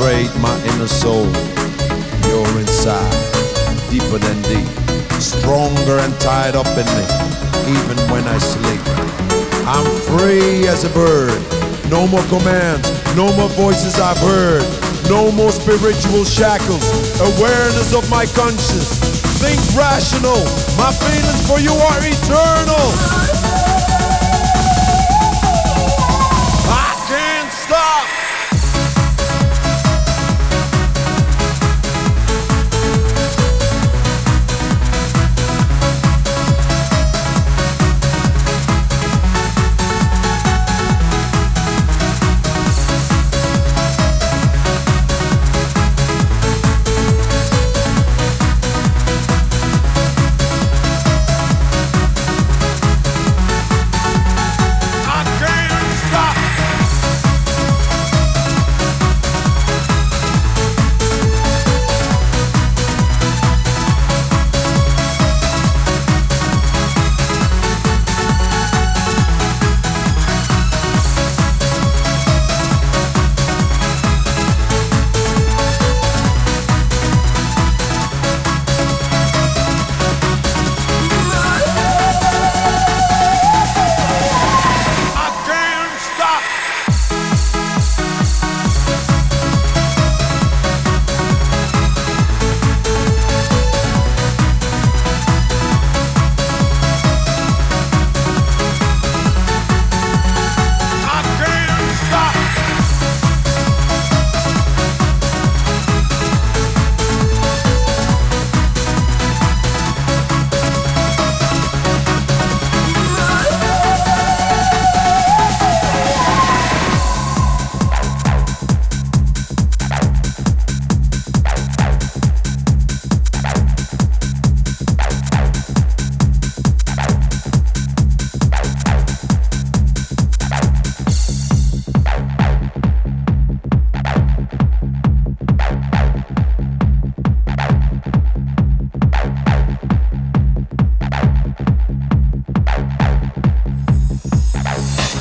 penetrate my inner soul. You're inside, deeper than deep, stronger and tied up in me, even when I sleep. I'm free as a bird. No more commands, no more voices I've heard. No more spiritual shackles, awareness of my conscience. Think rational, my feelings for you are eternal. I can't stop.